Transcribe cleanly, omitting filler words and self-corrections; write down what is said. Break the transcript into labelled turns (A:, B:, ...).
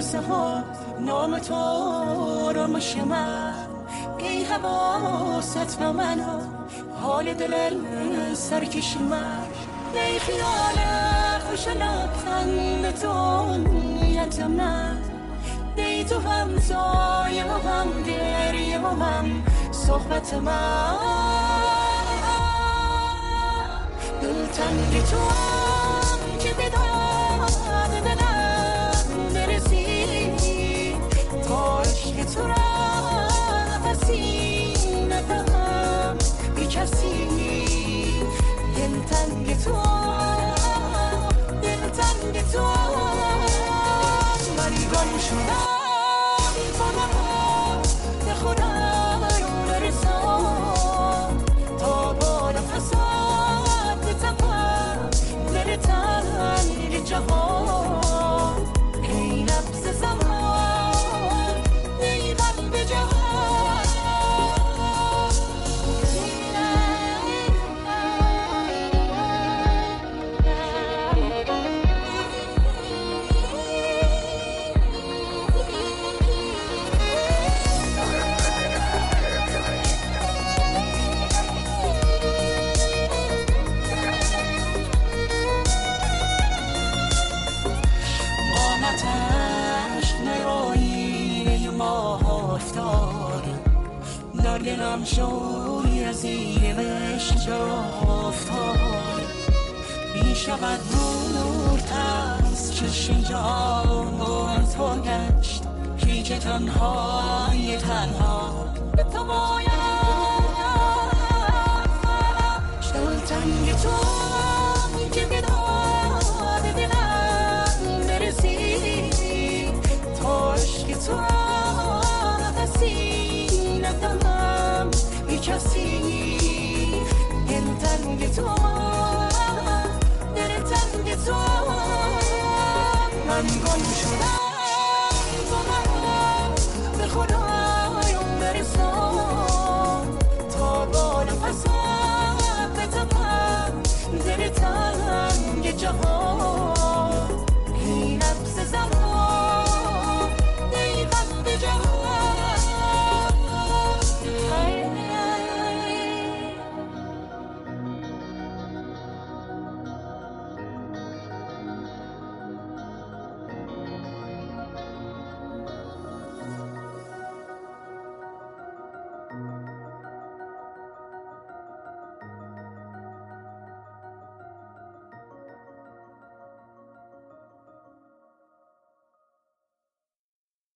A: قصه ها نام تو آرامش من ای حواست به منو حال دل سرکش من ای خیال خوشلاتن دنیت من ای تو هم زایه و هم گریه و هم صحبت من دلتنگ تو هم که به داد دلم برسی تا عشق تو را نفسی ندهم بی کسی دلتنگ تو من گم شدم تو نها به خودم برسان تا با نفسات بتپم دل تنگ جهان ای نبض زمان ای قلب جهان دلم شوی از این عشق جا افتاد می شود دورتر از چشم جان تو گشت هیچ تنهای تنها به تو باید دلتنگ تو که به داد دلم برسی تا عشق تو را نفسی ندهم بی کسی دلتنگ تو من گم شدم تو من به خدایم برسان تا با نفسات بتپم دل تنگ جهان